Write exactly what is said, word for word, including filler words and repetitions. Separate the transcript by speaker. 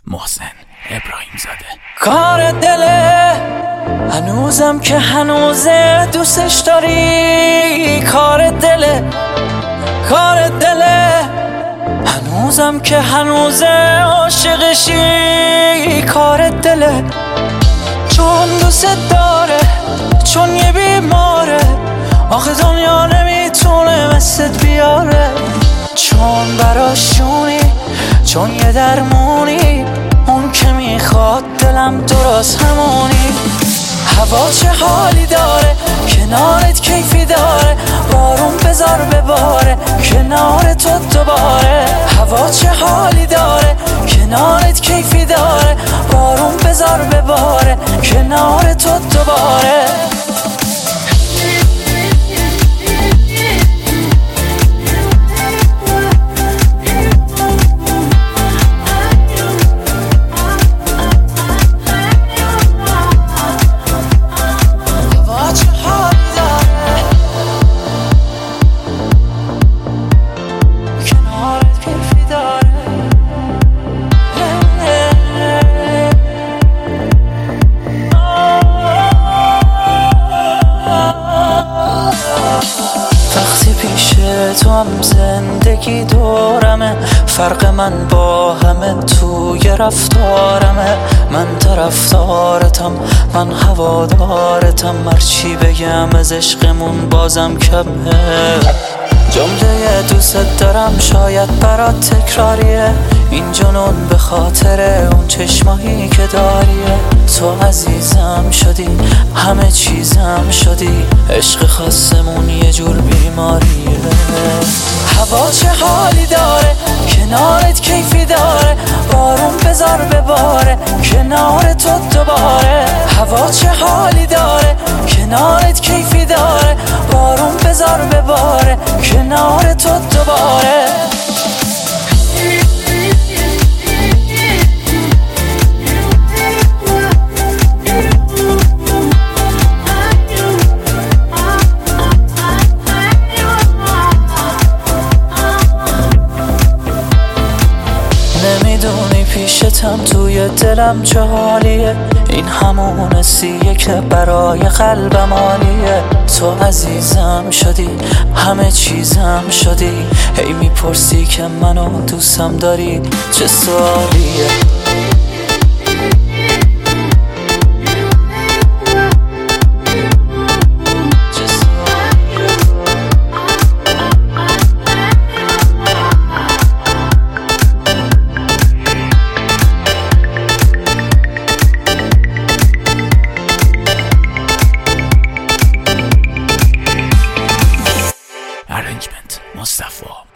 Speaker 1: محسن ابراهیم زاده.
Speaker 2: کار دله هنوزم که هنوزه دوستش داری، کار دله کار دله هنوزم که هنوزه عاشقشی، کار دله چون دوست داره، چون یه بیماره، آخه دنیا نمیتونه مثلت بیاره، چون براشونی، چون یه درمونی، اون که میخواد دلم درست همونی. هوا چه حالی داره، کنارت کیفی داره، بارون بذار بباره کنار تو دوباره. هوا چه حالی داره، کنارت کیفی داره، بارون بذار بباره کنار تو دوباره. تو هم زندگی دورمه، فرق من با همه توی رفتارمه. من طرفدارتم، من هوادارتم، هرچی بگم از عشقمون بازم کمه. جمله دوست دارم شاید برات تکراریه، این جنون به خاطر اون چشمایی که داریه. تو عزیزم شدی، همه چیزم شدی، عشق خاصمون یه جور بیماریه. هوا چه حالی داره، کنارت کیفی داره، بارون بذار بباره کنار تو دوباره. هوا چه حالی داره، کنارت کیفی داره، بارون بذار بباره کنار تو دوباره. نمیدونی پیشتم توی دلم چه حالیه، این همون حسیه که برای قلبم عالیه. تو عزیزم شدی، همه چیزم شدی، هی میپرسی که منو دوستم داری، چه سوالیه.
Speaker 1: Arrangement Mustafa.